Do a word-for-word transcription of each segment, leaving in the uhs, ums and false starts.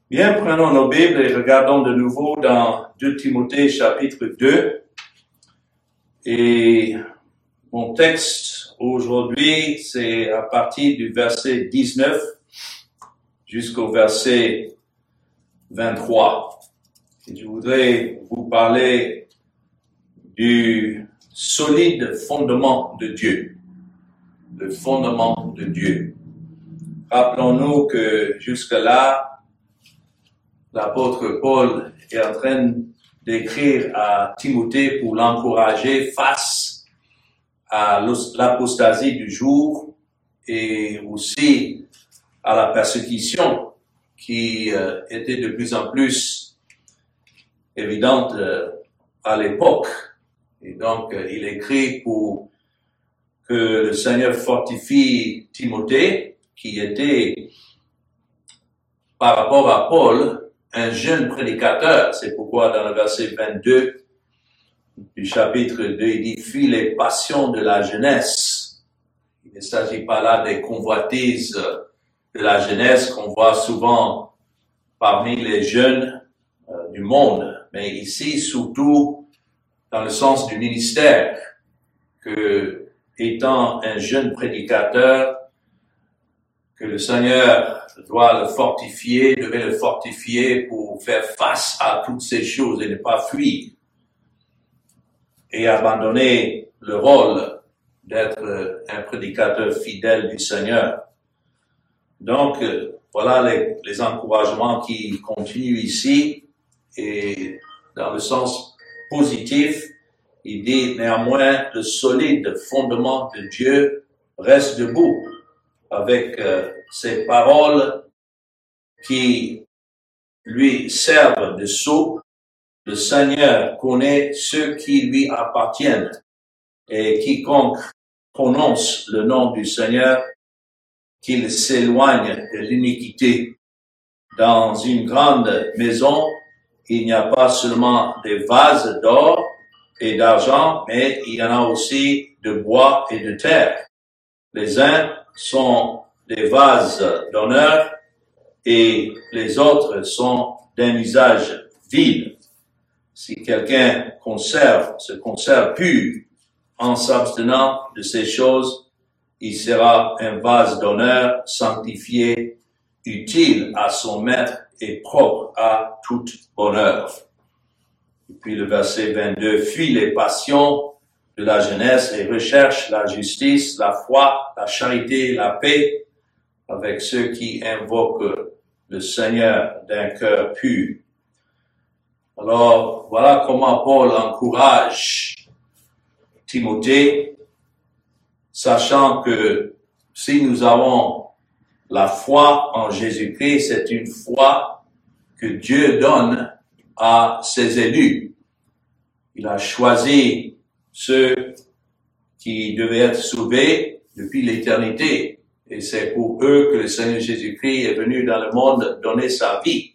Bien, prenons nos Bibles et regardons de nouveau dans deux Timothée chapitre deux. Et mon texte aujourd'hui, c'est à partir du verset dix-neuf jusqu'au verset vingt-trois. Et je voudrais vous parler du solide fondement de Dieu. Le fondement de Dieu. Rappelons-nous que jusque-là, l'apôtre Paul est en train d'écrire à Timothée pour l'encourager face à l'apostasie du jour et aussi à la persécution qui euh, était de plus en plus évidente euh, à l'époque. Et donc, euh, il écrit pour que le Seigneur fortifie Timothée, qui était, par rapport à Paul, un jeune prédicateur. C'est pourquoi dans le verset vingt-deux du chapitre deux, il dit « Fuis les passions de la jeunesse ». Il ne s'agit pas là des convoitises de la jeunesse qu'on voit souvent parmi les jeunes euh, du monde, mais ici surtout dans le sens du ministère, que étant un jeune prédicateur, que le Seigneur doit le fortifier, devait le fortifier pour faire face à toutes ces choses et ne pas fuir et abandonner le rôle d'être un prédicateur fidèle du Seigneur. Donc, voilà les, les encouragements qui continuent ici et dans le sens positif, il dit néanmoins le solide fondement de Dieu reste debout avec euh, ces paroles qui lui servent de sceau. Le Seigneur connaît ceux qui lui appartiennent et quiconque prononce le nom du Seigneur, qu'il s'éloigne de l'iniquité. Dans une grande maison, il n'y a pas seulement des vases d'or et d'argent, mais il y en a aussi de bois et de terre. Les uns sont des vases d'honneur et les autres sont d'un usage vil. Si quelqu'un conserve, se conserve pur en s'abstenant de ces choses, il sera un vase d'honneur sanctifié, utile à son maître et propre à toute bonne œuvre. Et puis le verset vingt-deux, fuis les passions de la jeunesse et recherche la justice, la foi, la charité, la paix avec ceux qui invoquent le Seigneur d'un cœur pur. Alors, voilà comment Paul encourage Timothée, sachant que si nous avons la foi en Jésus-Christ, c'est une foi que Dieu donne à ses élus. Il a choisi ceux qui devaient être sauvés depuis l'éternité. Et c'est pour eux que le Seigneur Jésus-Christ est venu dans le monde donner sa vie.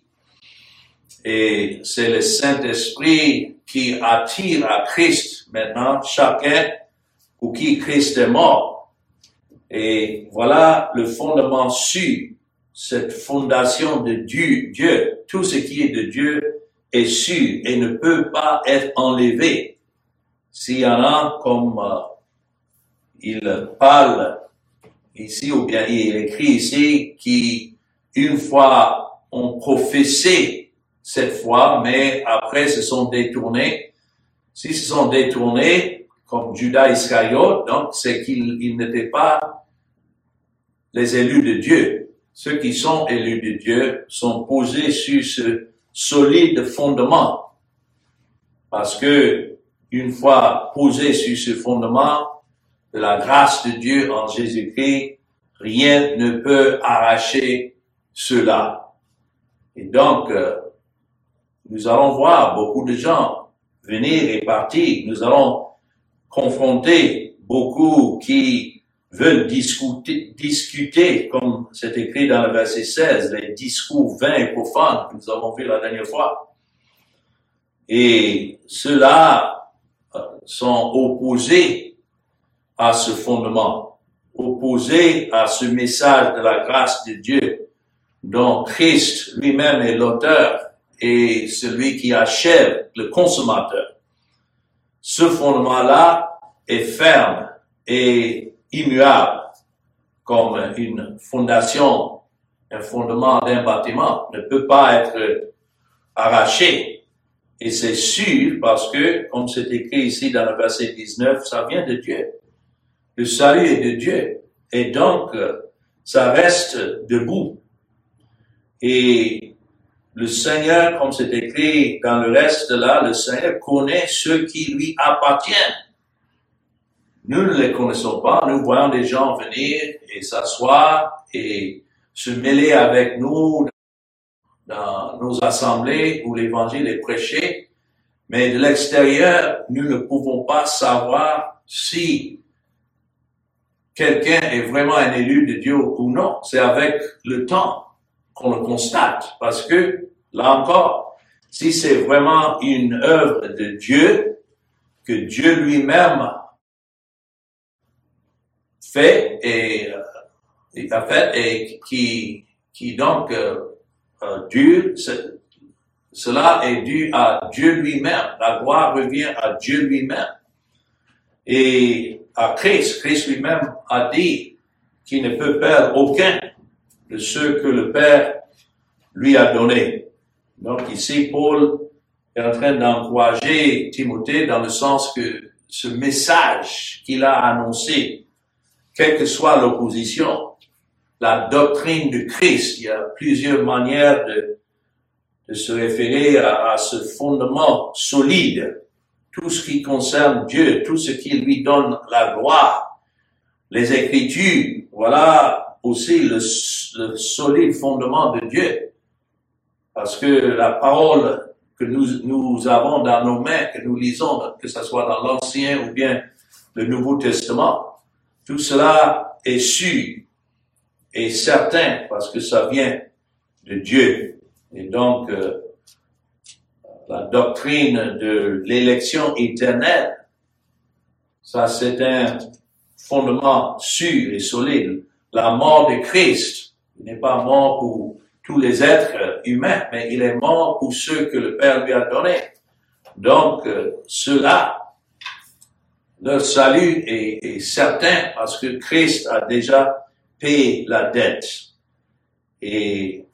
Et c'est le Saint-Esprit qui attire à Christ maintenant chacun pour qui Christ est mort. Et voilà le fondement sûr, cette fondation de Dieu, Dieu. Tout ce qui est de Dieu est sûr et ne peut pas être enlevé. S'il y en a, comme euh, il parle ici, ou bien il écrit ici, qui une fois ont professé cette foi, mais après se sont détournés. S'ils se sont détournés, comme Judas Iscariote, donc c'est qu'ils n'étaient pas les élus de Dieu. Ceux qui sont élus de Dieu sont posés sur ce solide fondement. Parce que, une fois posés sur ce fondement de la grâce de Dieu en Jésus-Christ, rien ne peut arracher cela. Et donc, euh, nous allons voir beaucoup de gens venir et partir. Nous allons confronter beaucoup qui veulent discuter, discuter, comme c'est écrit dans le verset seize, les discours vains et profanes que nous avons vu la dernière fois. Et ceux-là euh, sont opposés à ce fondement, opposés à ce message de la grâce de Dieu dont Christ lui-même est l'auteur et celui qui achève, le consommateur. Ce fondement-là est ferme et immuable, comme une fondation, un fondement d'un bâtiment ne peut pas être arraché. Et c'est sûr parce que, comme c'est écrit ici dans le verset dix-neuf, ça vient de Dieu. Le salut est de Dieu. Et donc, ça reste debout. Et le Seigneur, comme c'est écrit dans le reste là, le Seigneur connaît ceux qui lui appartiennent. Nous ne les connaissons pas. Nous voyons des gens venir et s'asseoir et se mêler avec nous dans nos assemblées où l'évangile est prêché. Mais de l'extérieur, nous ne pouvons pas savoir si quelqu'un est vraiment un élu de Dieu ou non. C'est avec le temps qu'on le constate. Parce que, là encore, si c'est vraiment une œuvre de Dieu, que Dieu lui-même fait et, et a fait et qui, qui donc euh, euh, dure, cela est dû à Dieu lui-même. La gloire revient à Dieu lui-même. Et à Christ, Christ lui-même a dit qu'il ne peut perdre aucun de ceux que le Père lui a donnés. Donc ici, Paul est en train d'encourager Timothée dans le sens que ce message qu'il a annoncé, quelle que soit l'opposition, la doctrine de Christ, il y a plusieurs manières de, de se référer à, à ce fondement solide. Tout ce qui concerne Dieu, tout ce qui lui donne la gloire, les Écritures, voilà aussi le, le solide fondement de Dieu. Parce que la parole que nous, nous avons dans nos mains, que nous lisons, que ce soit dans l'Ancien ou bien le Nouveau Testament, tout cela est sûr et certain parce que ça vient de Dieu. Et donc, euh, la doctrine de l'élection éternelle, ça c'est un fondement sûr et solide. La mort de Christ, il n'est pas mort pour tous les êtres humains, mais il est mort pour ceux que le Père lui a donnés. Donc, euh, ceux-là, leur salut est, est certain parce que Christ a déjà payé la dette. Et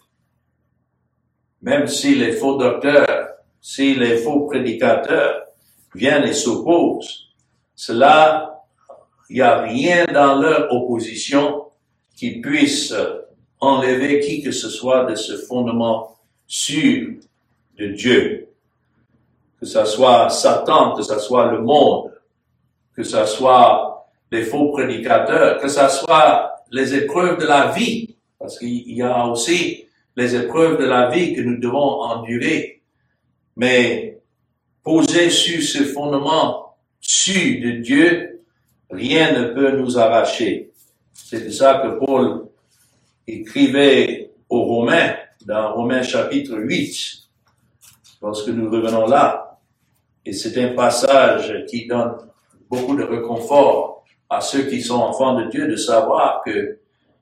même si les faux docteurs, si les faux prédicateurs viennent et s'opposent, cela, il n'y a rien dans leur opposition qui puisse enlever qui que ce soit de ce fondement sûr de Dieu. Que ce soit Satan, que ce soit le monde, que ce soit les faux prédicateurs, que ce soit les épreuves de la vie, parce qu'il y a aussi les épreuves de la vie que nous devons endurer. Mais posé sur ce fondement sûr de Dieu, rien ne peut nous arracher. C'est de ça que Paul écrivait aux Romains, dans Romains chapitre huit, lorsque nous revenons là. Et c'est un passage qui donne beaucoup de réconfort à ceux qui sont enfants de Dieu de savoir que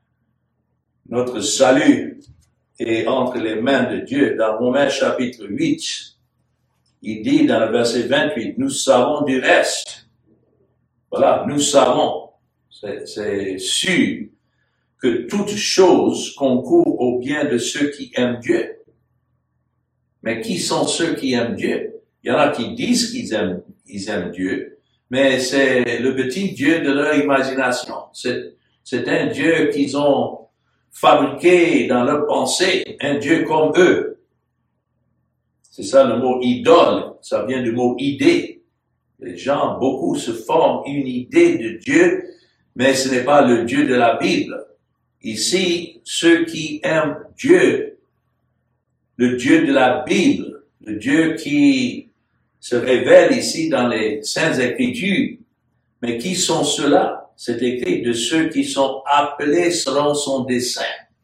notre salut est entre les mains de Dieu. Dans Romains chapitre huit, il dit dans le verset vingt-huit, nous savons du reste. Voilà, nous savons, c'est, c'est sûr que toute chose concourt au bien de ceux qui aiment Dieu. Mais qui sont ceux qui aiment Dieu? Il y en a qui disent qu'ils aiment, ils aiment Dieu, mais c'est le petit Dieu de leur imagination. C'est, c'est un Dieu qu'ils ont fabriqué dans leur pensée, un Dieu comme eux. C'est ça le mot idole, ça vient du mot idée. Les gens, beaucoup se forment une idée de Dieu, mais ce n'est pas le Dieu de la Bible. Ici, ceux qui aiment Dieu, le Dieu de la Bible, le Dieu qui se révèle ici dans les Saintes Écritures, mais qui sont ceux-là? C'est écrit de ceux qui sont appelés selon son dessein.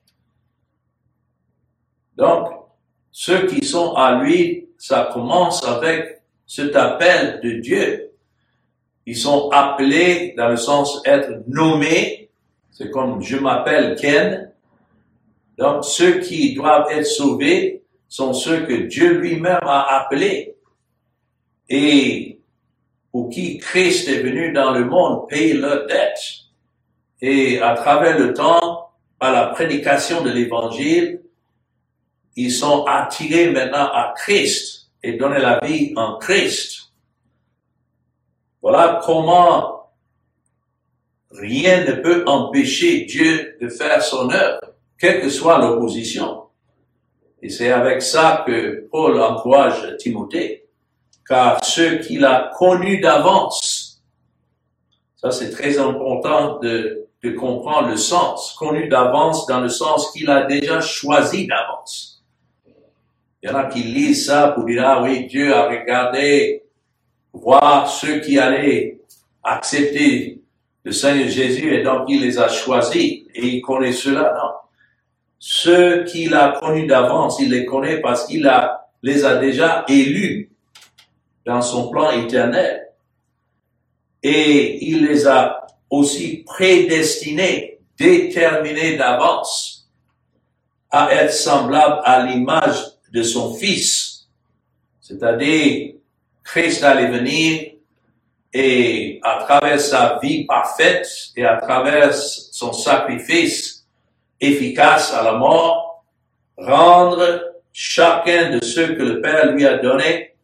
Donc, ceux qui sont à lui, ça commence avec cet appel de Dieu. Ils sont appelés dans le sens être nommés. C'est comme je m'appelle Ken. Donc, ceux qui doivent être sauvés sont ceux que Dieu lui-même a appelés et pour qui Christ est venu dans le monde payer leurs dettes. Et à travers le temps, par la prédication de l'Évangile, ils sont attirés maintenant à Christ et donnent la vie en Christ. Voilà comment rien ne peut empêcher Dieu de faire son œuvre, quelle que soit l'opposition. Et c'est avec ça que Paul encourage Timothée, car ceux qu'il a connus d'avance, ça c'est très important de, de comprendre le sens, connus d'avance dans le sens qu'il a déjà choisi d'avance. Il y en a qui lisent ça pour dire, ah oui, Dieu a regardé, voir ceux qui allaient accepter le Seigneur Jésus et donc il les a choisis et il connaît cela. Non. Ceux qu'il a connus d'avance, il les connaît parce qu'il a, les a déjà élus dans son plan éternel. Et il les a aussi prédestinés, déterminés d'avance à être semblables à l'image de son Fils. C'est-à-dire, Christ allait venir et à travers sa vie parfaite et à travers son sacrifice efficace à la mort, rendre chacun de ceux que le Père lui a donnés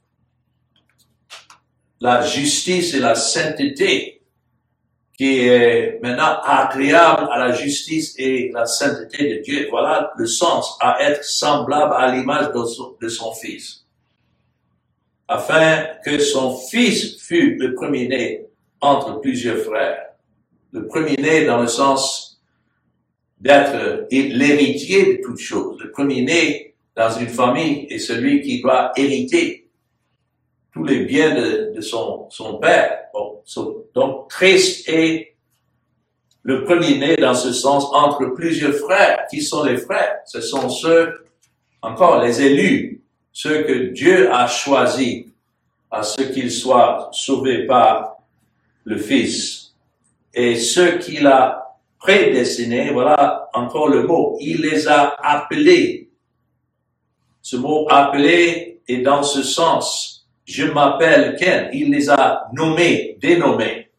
la justice et la sainteté qui est maintenant agréable à la justice et la sainteté de Dieu. Voilà le sens, à être semblable à l'image de son, de son Fils. Afin que son Fils fût le premier-né entre plusieurs frères. Le premier-né dans le sens d'être l'héritier de toutes choses. Le premier-né dans une famille est celui qui doit hériter tous les biens de, de son, son père. Bon, so, donc Christ est le premier-né dans ce sens entre plusieurs frères. Qui sont les frères? Ce sont ceux, encore les élus, ceux que Dieu a choisis à ce qu'ils soient sauvés par le Fils. Et ceux qu'il a prédestinés, voilà encore le mot, il les a appelés. Ce mot appelé est dans ce sens. Je m'appelle Ken. Il les a nommés, dénommés.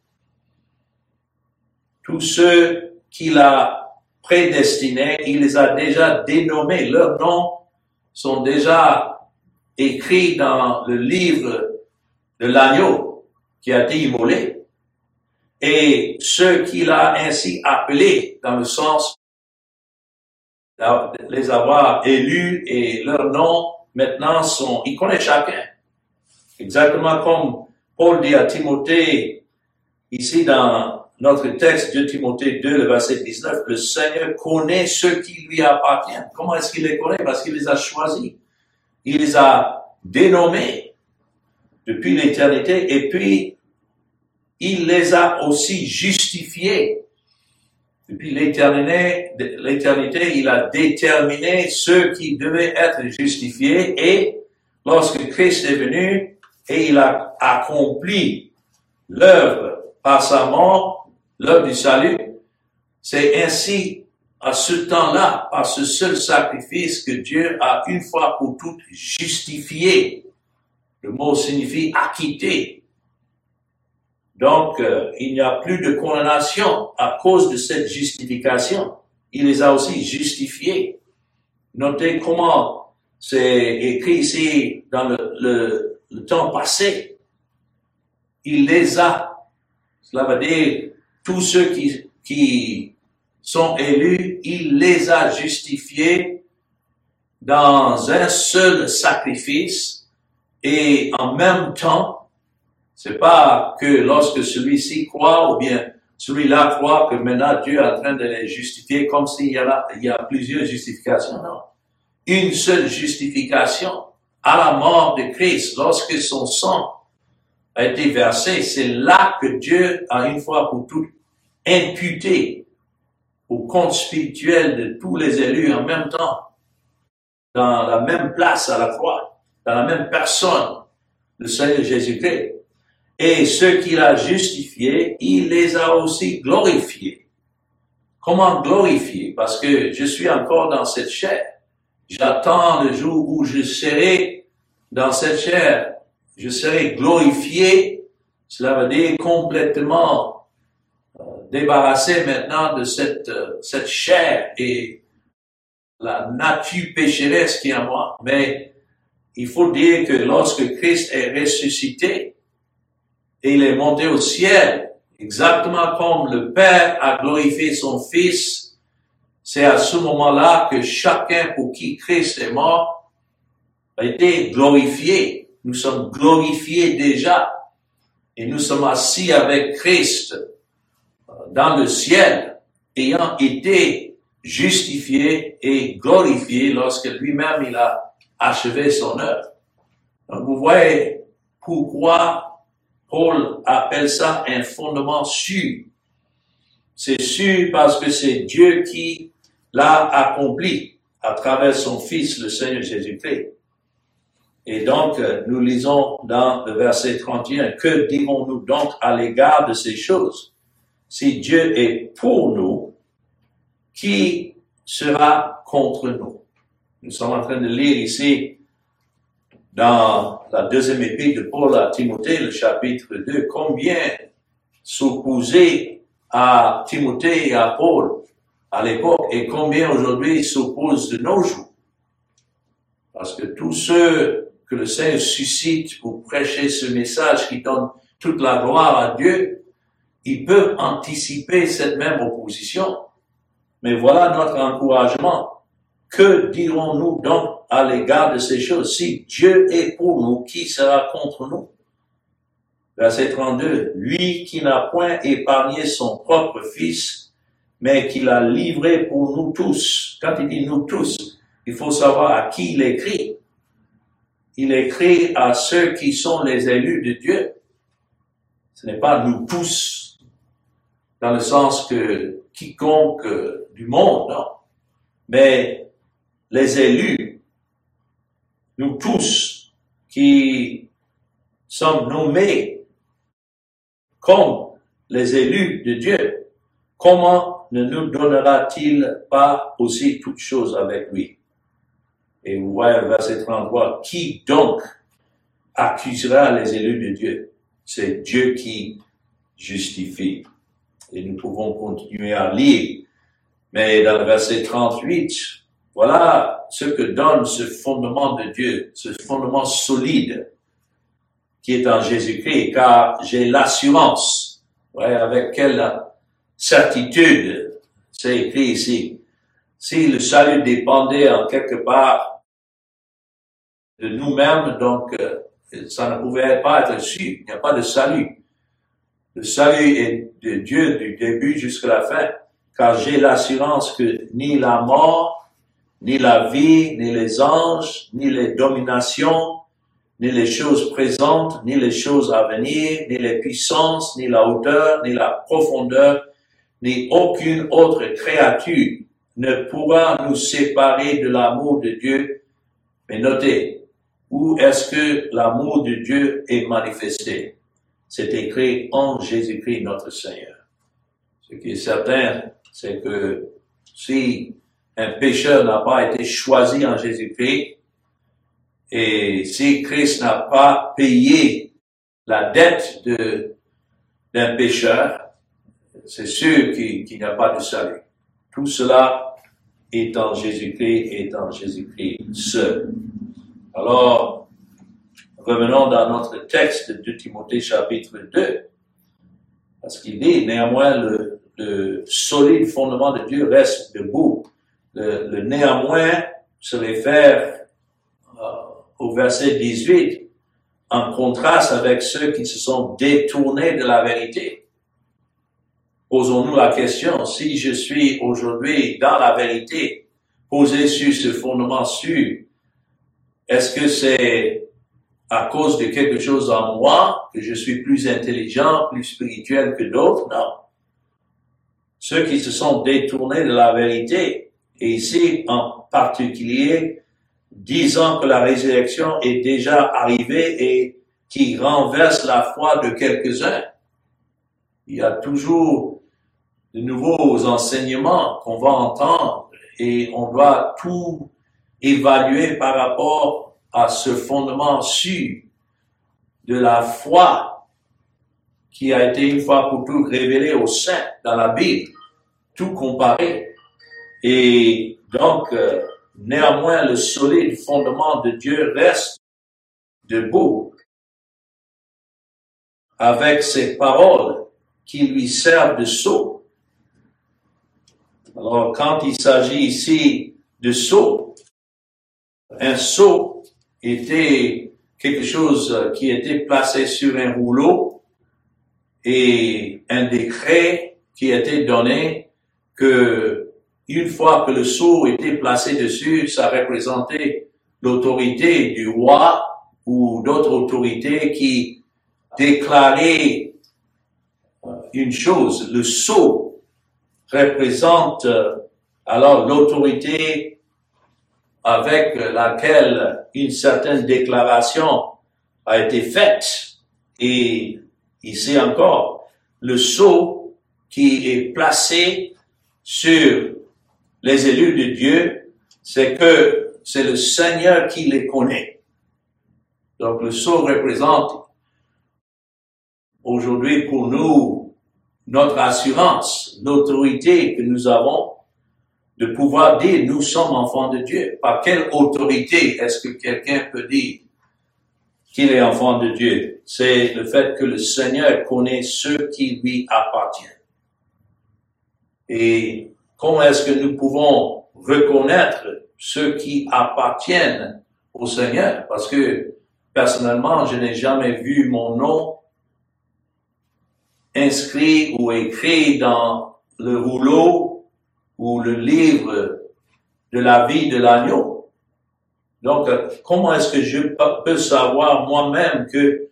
Tous ceux qu'il a prédestinés, il les a déjà dénommés. Leurs noms sont déjà écrits dans le livre de l'agneau qui a été immolé. Et ceux qu'il a ainsi appelés, dans le sens de les avoir élus et leurs noms maintenant sont, il connaît chacun. Exactement comme Paul dit à Timothée, ici dans notre texte de Timothée deux, le verset dix-neuf, le Seigneur connaît ceux qui lui appartiennent. Comment est-ce qu'il les connaît? Parce qu'il les a choisis. Il les a dénommés depuis l'éternité et puis il les a aussi justifiés. Depuis l'éternité, l'éternité, il a déterminé ceux qui devaient être justifiés et lorsque Christ est venu, et il a accompli l'œuvre par sa mort, l'œuvre du salut. C'est ainsi, à ce temps-là, par ce seul sacrifice que Dieu a une fois pour toutes justifié. Le mot signifie acquitté. Donc, euh, il n'y a plus de condamnation à cause de cette justification. Il les a aussi justifiés. Notez comment c'est écrit ici dans le, le le temps passé, il les a. Cela veut dire, tous ceux qui, qui sont élus, il les a justifiés dans un seul sacrifice et en même temps, c'est pas que lorsque celui-ci croit ou bien celui-là croit que maintenant Dieu est en train de les justifier comme s'il y a, il y a plusieurs justifications. Non. Une seule justification. À la mort de Christ, lorsque son sang a été versé, c'est là que Dieu a une fois pour toutes imputé au compte spirituel de tous les élus en même temps, dans la même place à la croix, dans la même personne, le Seigneur Jésus-Christ. Et ceux qu'il a justifiés, il les a aussi glorifiés. Comment glorifier? Parce que je suis encore dans cette chair. J'attends le jour où je serai dans cette chair. Je serai glorifié. Cela veut dire complètement euh, débarrassé maintenant de cette, euh, cette chair et la nature pécheresse qui est en moi. Mais il faut dire que lorsque Christ est ressuscité et il est monté au ciel, exactement comme le Père a glorifié son Fils, c'est à ce moment-là que chacun pour qui Christ est mort a été glorifié. Nous sommes glorifiés déjà et nous sommes assis avec Christ dans le ciel, ayant été justifiés et glorifiés lorsque lui-même il a achevé son œuvre. Donc vous voyez pourquoi Paul appelle ça un fondement sûr. C'est sûr parce que c'est Dieu qui l'a accompli à travers son Fils, le Seigneur Jésus-Christ. Et donc, nous lisons dans le verset trente et un, que dirons-nous donc à l'égard de ces choses? Si Dieu est pour nous, qui sera contre nous? Nous sommes en train de lire ici dans la deuxième épître de Paul à Timothée, le chapitre deux, combien s'opposer à Timothée et à Paul à l'époque et combien aujourd'hui s'opposent de nos jours. Parce que tous ceux que le Seigneur suscite pour prêcher ce message qui donne toute la gloire à Dieu, ils peuvent anticiper cette même opposition. Mais voilà notre encouragement. Que dirons-nous donc à l'égard de ces choses? Si Dieu est pour nous, qui sera contre nous? Verset trente-deux. Lui qui n'a point épargné son propre Fils, mais qui l'a livré pour nous tous. Quand il dit nous tous, il faut savoir à qui il écrit. Il écrit à ceux qui sont les élus de Dieu. Ce n'est pas nous tous, dans le sens que quiconque du monde, non. Mais les élus, nous tous qui sommes nommés comme les élus de Dieu, comment ne nous donnera-t-il pas aussi toutes choses avec lui? Et vous voyez verset trente-trois, qui donc accusera les élus de Dieu? C'est Dieu qui justifie. Et nous pouvons continuer à lire. Mais dans le verset trente-huit, voilà ce que donne ce fondement de Dieu, ce fondement solide qui est en Jésus-Christ, car j'ai l'assurance. Ouais, avec quelle certitude c'est écrit ici. Si le salut dépendait en quelque part de nous-mêmes, donc euh, ça ne pouvait pas être sûr. Il n'y a pas de salut. Le salut est de Dieu du début jusqu'à la fin, car j'ai l'assurance que ni la mort, ni la vie, ni les anges, ni les dominations, ni les choses présentes, ni les choses à venir, ni les puissances, ni la hauteur, ni la profondeur, ni aucune autre créature ne pourra nous séparer de l'amour de Dieu. Mais notez, où est-ce que l'amour de Dieu est manifesté? C'est écrit en Jésus-Christ notre Seigneur. Ce qui est certain, c'est que si un pécheur n'a pas été choisi en Jésus-Christ, et si Christ n'a pas payé la dette de, d'un pécheur, c'est sûr qu'il, qu'il n'y a pas de salut. Tout cela est en Jésus-Christ, est en Jésus-Christ seul. Alors, revenons dans notre texte de Timothée chapitre deux, parce qu'il dit, néanmoins, le, le solide fondement de Dieu reste debout. Le, le néanmoins se réfère euh, au verset dix-huit, en contraste avec ceux qui se sont détournés de la vérité. Posons-nous la question, si je suis aujourd'hui dans la vérité, posé sur ce fondement sûr, est-ce que c'est à cause de quelque chose en moi que je suis plus intelligent, plus spirituel que d'autres? Non. Ceux qui se sont détournés de la vérité, et ici en particulier, disant que la résurrection est déjà arrivée et qui renverse la foi de quelques-uns. Il y a toujours de nouveaux enseignements qu'on va entendre et on doit tout évaluer par rapport à ce fondement sûr de la foi qui a été une fois pour toutes révélé aux saints dans la Bible, tout comparé. Et donc, euh, néanmoins, le solide fondement de Dieu reste debout avec ses paroles qui lui servent de sceau. Alors, quand il s'agit ici de sceau, un sceau était quelque chose qui était placé sur un rouleau et un décret qui était donné que une fois que le sceau était placé dessus, ça représentait l'autorité du roi ou d'autres autorités qui déclaraient une chose. Le sceau représente alors l'autorité avec laquelle une certaine déclaration a été faite. Et ici encore, le sceau qui est placé sur les élus de Dieu, c'est que c'est le Seigneur qui les connaît. Donc le sceau représente aujourd'hui pour nous notre assurance, l'autorité que nous avons de pouvoir dire nous sommes enfants de Dieu. Par quelle autorité est-ce que quelqu'un peut dire qu'il est enfant de Dieu? C'est le fait que le Seigneur connaît ceux qui lui appartiennent. Et comment est-ce que nous pouvons reconnaître ceux qui appartiennent au Seigneur? Parce que personnellement, je n'ai jamais vu mon nom inscrit ou écrit dans le rouleau ou le livre de la vie de l'agneau. Donc, comment est-ce que je peux savoir moi-même que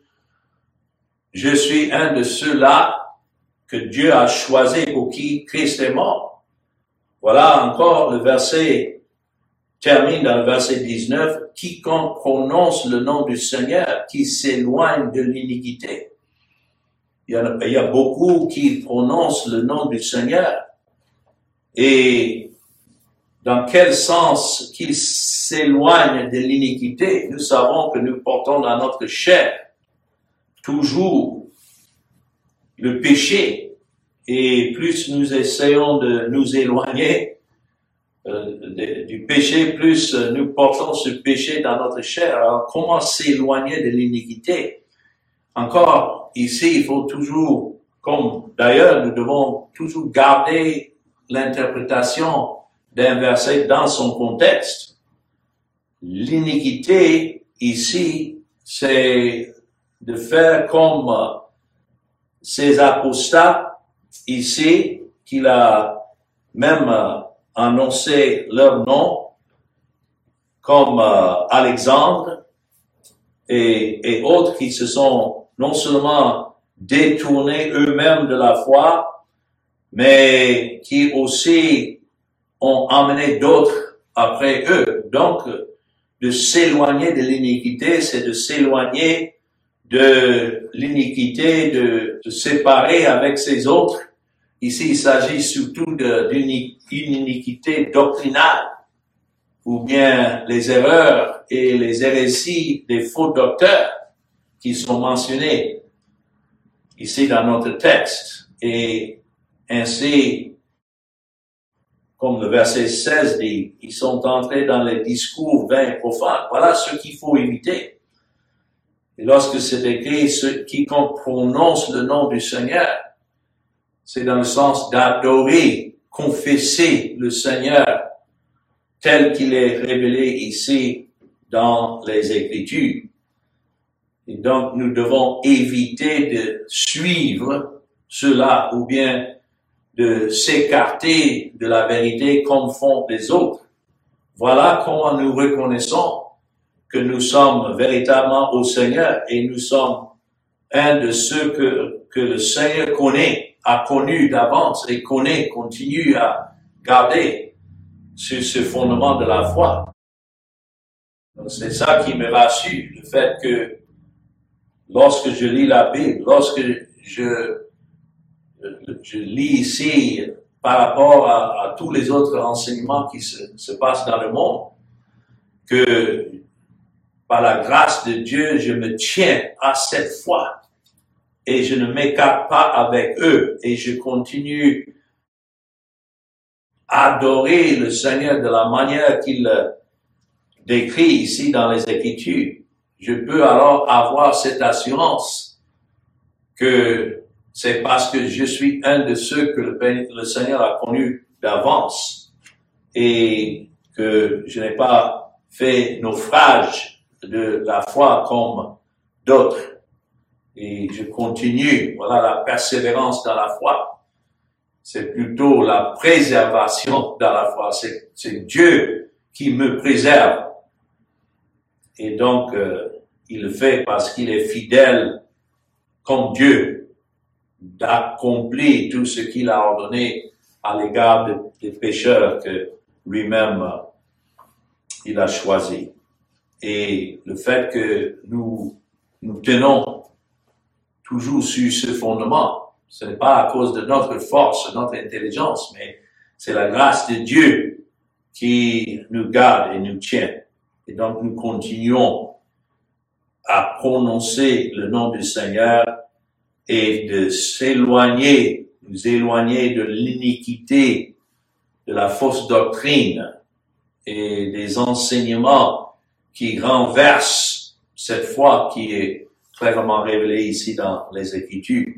je suis un de ceux-là que Dieu a choisi pour qui Christ est mort? Voilà encore le verset termine dans le verset dix-neuf. Quiconque prononce le nom du Seigneur, qui s'éloigne de l'iniquité. Il y, a, il y a beaucoup qui prononcent le nom du Seigneur. Et dans quel sens qu'ils s'éloignent de l'iniquité? Nous savons que nous portons dans notre chair toujours le péché. Et plus nous essayons de nous éloigner euh, de, du péché, plus nous portons ce péché dans notre chair. Alors comment s'éloigner de l'iniquité? Encore, ici, il faut toujours, comme d'ailleurs nous devons toujours garder l'interprétation d'un verset dans son contexte. L'iniquité, ici, c'est de faire comme ces apostats, ici, qu'il a même annoncé leur nom, comme Alexandre et, et autres qui se sont non seulement détournés eux-mêmes de la foi, mais qui aussi ont amené d'autres après eux. Donc, de s'éloigner de l'iniquité, c'est de s'éloigner de l'iniquité, de se séparer avec ces autres. Ici, il s'agit surtout d'une iniquité doctrinale, ou bien les erreurs et les hérésies des faux docteurs qui sont mentionnés ici dans notre texte. Et ainsi, comme le verset seize dit, ils sont entrés dans les discours vains et profanes. Voilà ce qu'il faut éviter. Et lorsque c'est écrit, ceux qui prononcent le nom du Seigneur, c'est dans le sens d'adorer, confesser le Seigneur tel qu'il est révélé ici dans les Écritures. Et donc, nous devons éviter de suivre cela ou bien de s'écarter de la vérité comme font les autres. Voilà comment nous reconnaissons que nous sommes véritablement au Seigneur et nous sommes un de ceux que, que le Seigneur connaît, a connu d'avance et connaît, continue à garder sur ce fondement de la foi. Donc, c'est ça qui me rassure, le fait que lorsque je lis la Bible, lorsque je je lis ici par rapport à, à tous les autres enseignements qui se, se passent dans le monde, que par la grâce de Dieu, je me tiens à cette foi et je ne m'écarte pas avec eux et je continue à adorer le Seigneur de la manière qu'il décrit ici dans les Écritures. Je peux alors avoir cette assurance que c'est parce que je suis un de ceux que le, le Seigneur a connus d'avance et que je n'ai pas fait naufrage de la foi comme d'autres. Et je continue, voilà la persévérance dans la foi. C'est plutôt la préservation dans la foi. C'est, c'est Dieu qui me préserve. Et donc, euh, il le fait parce qu'il est fidèle comme Dieu d'accomplir tout ce qu'il a ordonné à l'égard de, des pécheurs que lui-même euh, il a choisi. Et le fait que nous nous tenons toujours sur ce fondement, ce n'est pas à cause de notre force, de notre intelligence, mais c'est la grâce de Dieu qui nous garde et nous tient. Et donc nous continuons à prononcer le nom du Seigneur et de s'éloigner, nous éloigner de l'iniquité, de la fausse doctrine et des enseignements qui renversent cette foi qui est clairement révélée ici dans les Écritures.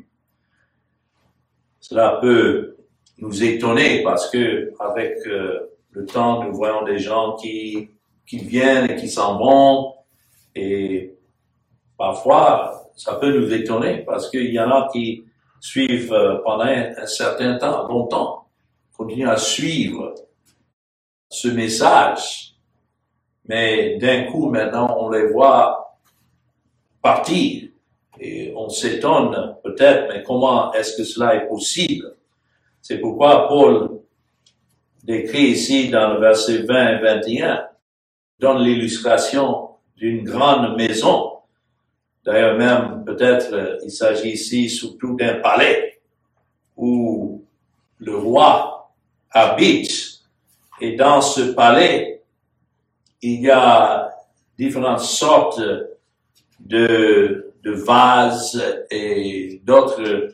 Cela peut nous étonner parce que avec euh, le temps, nous voyons des gens qui, qui viennent et qui s'en vont et parfois, ça peut nous étonner parce qu'il y en a qui suivent pendant un certain temps, longtemps, continuent à suivre ce message. Mais d'un coup, maintenant, on les voit partir et on s'étonne peut-être, mais comment est-ce que cela est possible? C'est pourquoi Paul décrit ici dans le verset vingt et vingt et un, donne l'illustration d'une grande maison. D'ailleurs, même, peut-être, il s'agit ici surtout d'un palais où le roi habite. Et dans ce palais, il y a différentes sortes de, de vases et d'autres euh,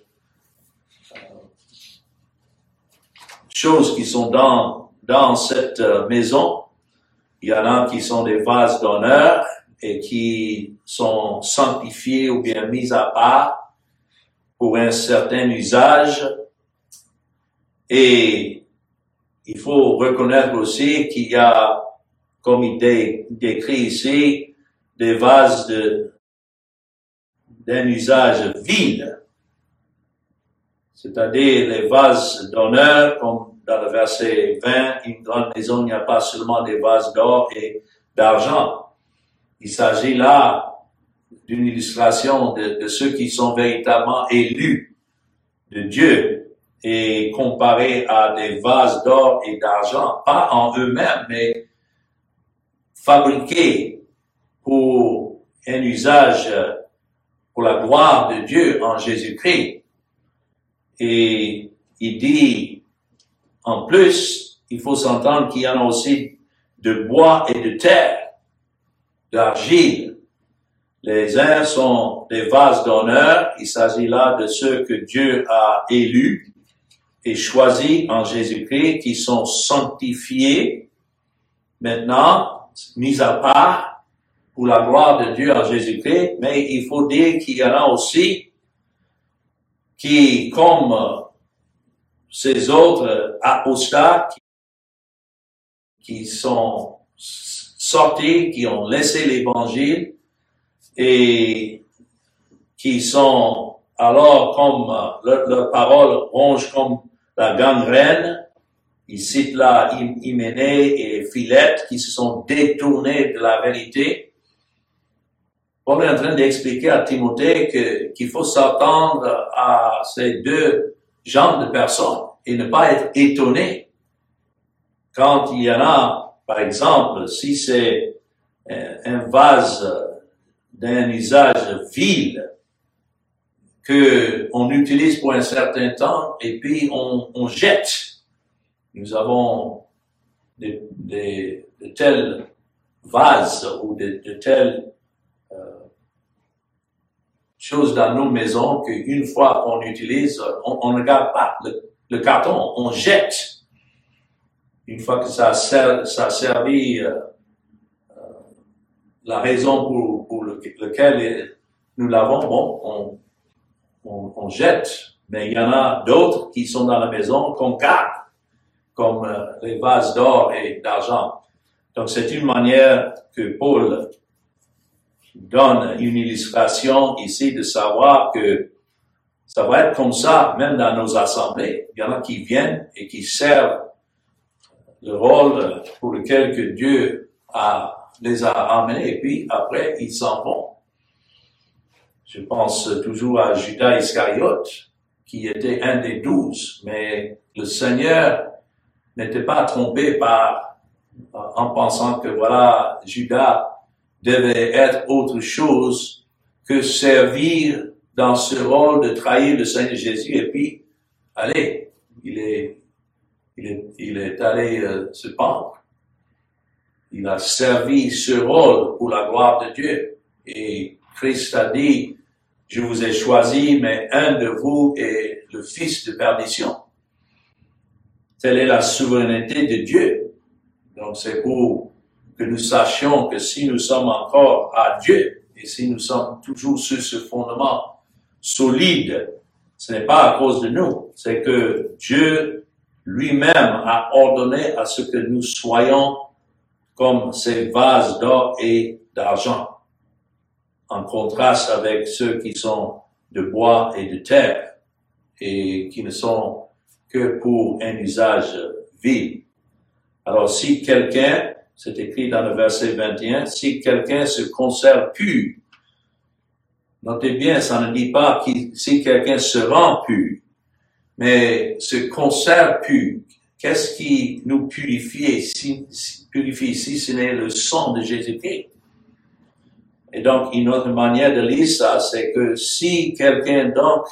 choses qui sont dans, dans cette maison. Il y en a qui sont des vases d'honneur et qui sont sanctifiés ou bien mis à part pour un certain usage. Et il faut reconnaître aussi qu'il y a, comme il est décrit ici, des vases de, d'un usage vil, c'est-à-dire les vases d'honneur, comme dans le verset vingt, une grande maison, il n'y a pas seulement des vases d'or et d'argent. Il s'agit là d'une illustration de, de ceux qui sont véritablement élus de Dieu et comparés à des vases d'or et d'argent, pas en eux-mêmes, mais fabriqués pour un usage pour la gloire de Dieu en Jésus-Christ. Et il dit, en plus, il faut s'entendre qu'il y en a aussi de bois et de terre, d'argile. Les uns sont des vases d'honneur. Il s'agit là de ceux que Dieu a élus et choisis en Jésus-Christ, qui sont sanctifiés, maintenant, mis à part pour la gloire de Dieu en Jésus-Christ. Mais il faut dire qu'il y en a aussi qui, comme ces autres apostats qui sont sortis, qui ont laissé l'Évangile et qui sont alors comme leur, leur parole ronge comme la gangrène. Il cite là Hyménée et Philette qui se sont détournés de la vérité. Paul est en train d'expliquer à Timothée que, qu'il faut s'attendre à ces deux genres de personnes et ne pas être étonné quand il y en a, par exemple, si c'est un vase d'un usage vil, que on utilise pour un certain temps et puis on, on jette. Nous avons de, de, de tels vases ou de, de telles euh, choses dans nos maisons qu'une fois qu'on utilise, on, on ne garde pas le, le carton, on jette. Une fois que ça a, ser, ça a servi euh, euh, la raison pour, pour le, lequel nous l'avons, bon, on, on, on jette. Mais il y en a d'autres qui sont dans la maison qu'on garde, comme euh, les vases d'or et d'argent. Donc c'est une manière que Paul donne une illustration ici de savoir que ça va être comme ça, même dans nos assemblées. Il y en a qui viennent et qui servent le rôle pour lequel que Dieu a, les a amenés, et puis après, ils s'en vont. Je pense toujours à Judas Iscariote, qui était un des douze, mais le Seigneur n'était pas trompé par, en pensant que voilà, Judas devait être autre chose que servir dans ce rôle de trahir le Seigneur Jésus, et puis, allez, il est Il est, il est allé euh, se pendre. Il a servi ce rôle pour la gloire de Dieu. Et Christ a dit, je vous ai choisi, mais un de vous est le fils de perdition. Telle est la souveraineté de Dieu. Donc c'est pour que nous sachions que si nous sommes encore à Dieu, et si nous sommes toujours sur ce fondement solide, ce n'est pas à cause de nous, c'est que Dieu lui-même a ordonné à ce que nous soyons comme ces vases d'or et d'argent, en contraste avec ceux qui sont de bois et de terre, et qui ne sont que pour un usage vil. Alors si quelqu'un, c'est écrit dans le verset vingt et un, si quelqu'un se conserve pur, notez bien, ça ne dit pas que si quelqu'un se rend pur, mais se conserve pur. Qu'est-ce qui nous purifie si, purifie si ce n'est le sang de Jésus-Christ? Et donc, une autre manière de lire ça, c'est que si quelqu'un donc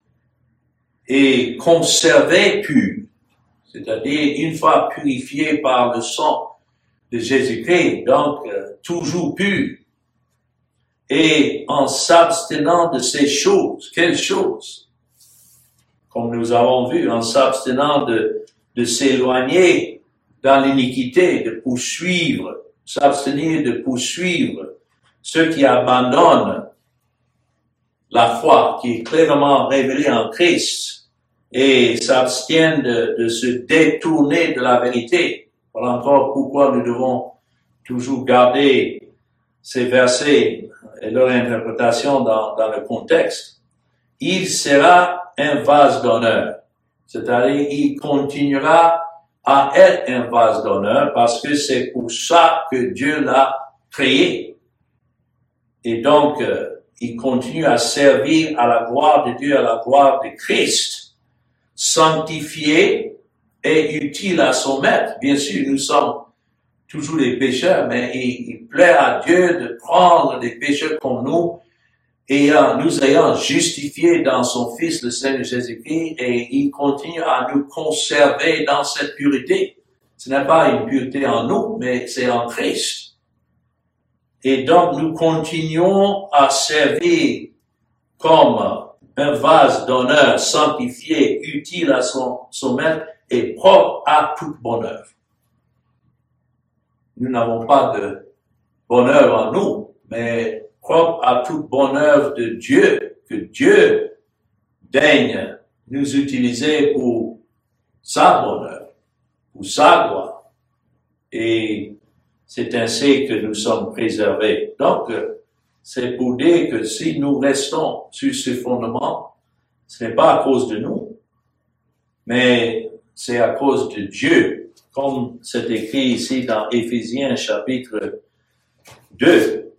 est conservé pur, c'est-à-dire une fois purifié par le sang de Jésus-Christ, donc euh, toujours pur, et en s'abstenant de ces choses, quelles choses? Comme nous avons vu, en s'abstenant de, de s'éloigner dans l'iniquité, de poursuivre, s'abstenir de poursuivre ceux qui abandonnent la foi qui est clairement révélée en Christ et s'abstiennent de, de se détourner de la vérité. Voilà encore pourquoi nous devons toujours garder ces versets et leur interprétation dans, dans le contexte. Il sera un vase d'honneur. C'est-à-dire, il continuera à être un vase d'honneur parce que c'est pour ça que Dieu l'a créé. Et donc, euh, il continue à servir à la gloire de Dieu, à la gloire de Christ, sanctifié et utile à son maître. Bien sûr, nous sommes toujours des pécheurs, mais il, il plaît à Dieu de prendre des pécheurs comme nous et euh, nous ayant justifiés dans son Fils, le Seigneur Jésus-Christ, et il continue à nous conserver dans cette pureté. Ce n'est pas une pureté en nous, mais c'est en Christ. Et donc, nous continuons à servir comme un vase d'honneur sanctifié, utile à son, son maître et propre à toute bonne œuvre. Nous n'avons pas de bonne œuvre en nous, mais propre à toute bonne œuvre de Dieu, que Dieu daigne nous utiliser pour sa bonne œuvre, pour sa gloire. Et c'est ainsi que nous sommes préservés. Donc, c'est pour dire que si nous restons sur ce fondement, ce n'est pas à cause de nous, mais c'est à cause de Dieu, comme c'est écrit ici dans Éphésiens chapitre deux,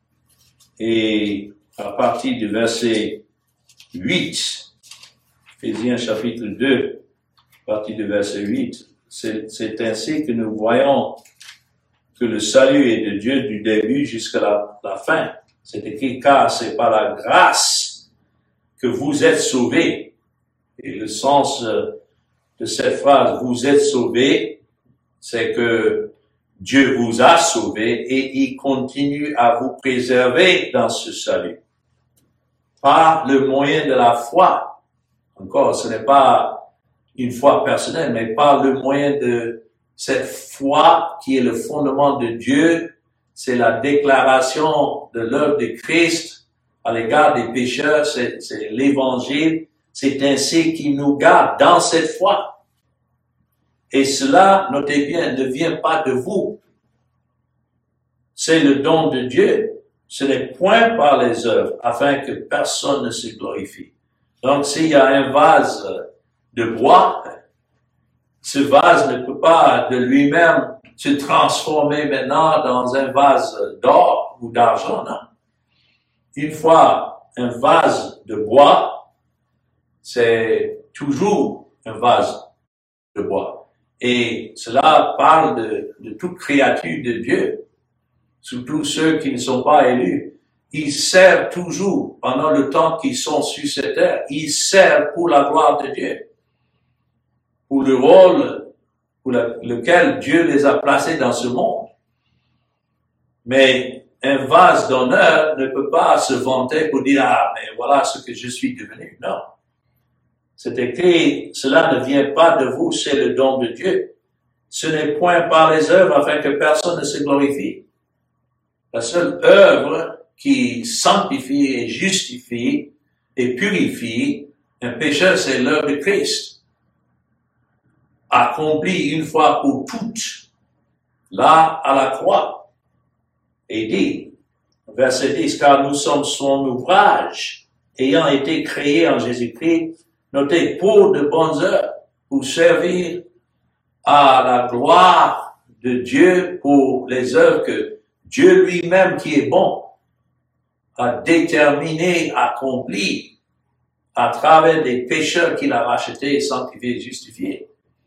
et à partir du verset huit, Éphésiens chapitre deux, à partir du verset huit, c'est, c'est ainsi que nous voyons que le salut est de Dieu du début jusqu'à la, la fin. C'est écrit, car c'est par la grâce que vous êtes sauvés. Et le sens de cette phrase, vous êtes sauvés, c'est que Dieu vous a sauvés et il continue à vous préserver dans ce salut. Par le moyen de la foi. Encore, ce n'est pas une foi personnelle, mais par le moyen de cette foi qui est le fondement de Dieu. C'est la déclaration de l'œuvre de Christ à l'égard des pécheurs, c'est, c'est l'évangile. C'est ainsi qu'il nous garde dans cette foi. Et cela, notez bien, ne vient pas de vous. C'est le don de Dieu. Ce n'est point par les œuvres, afin que personne ne se glorifie. Donc, s'il y a un vase de bois, ce vase ne peut pas de lui-même se transformer maintenant dans un vase d'or ou d'argent, non. Une fois un vase de bois, c'est toujours un vase de bois. Et cela parle de, de toute créature de Dieu. Surtout ceux qui ne sont pas élus, ils servent toujours pendant le temps qu'ils sont sur cette terre. Ils servent pour la gloire de Dieu, pour le rôle pour la, lequel Dieu les a placés dans ce monde. Mais un vase d'honneur ne peut pas se vanter pour dire « Ah, mais voilà ce que je suis devenu ». Non. C'est écrit, cela ne vient pas de vous, c'est le don de Dieu. Ce n'est point par les œuvres afin que personne ne se glorifie. La seule œuvre qui sanctifie et justifie et purifie un pécheur, c'est l'œuvre de Christ, accomplie une fois pour toutes, là à la croix. Et dit, verset dix, car nous sommes son ouvrage, ayant été créés en Jésus-Christ, notez, pour de bonnes œuvres, pour servir à la gloire de Dieu, pour les œuvres que Dieu lui-même, qui est bon, a déterminé, accompli à travers des pécheurs qu'il a rachetés, sanctifiés, justifiés.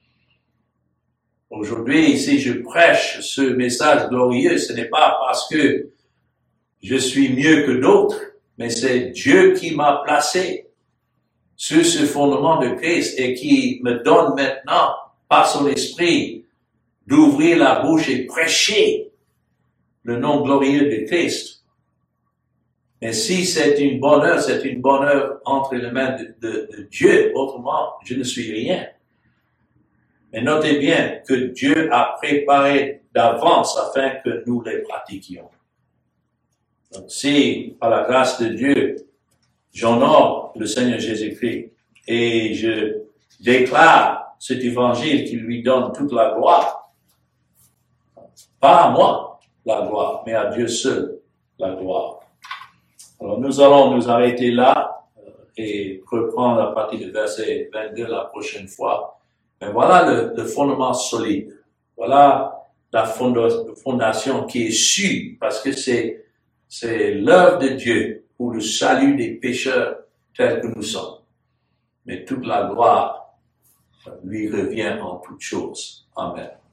Aujourd'hui, si je prêche ce message glorieux, ce n'est pas parce que je suis mieux que d'autres, mais c'est Dieu qui m'a placé sur ce fondement de Christ et qui me donne maintenant, par son esprit, d'ouvrir la bouche et prêcher le nom glorieux de Christ. Mais si c'est une bonne œuvre, c'est une bonne œuvre entre les mains de, de, de Dieu. Autrement, je ne suis rien. Mais notez bien que Dieu a préparé d'avance afin que nous les pratiquions. Donc, si, par la grâce de Dieu, j'honore le Seigneur Jésus-Christ et je déclare cet évangile qui lui donne toute la gloire, pas à moi la gloire, mais à Dieu seul la gloire. Alors nous allons nous arrêter là euh, et reprendre à partir du verset vingt-deux la prochaine fois. Mais voilà le, le fondement solide. Voilà la fondation qui est sûre parce que c'est c'est l'œuvre de Dieu pour le salut des pécheurs tels que nous sommes. Mais toute la gloire lui revient en toutes choses. Amen.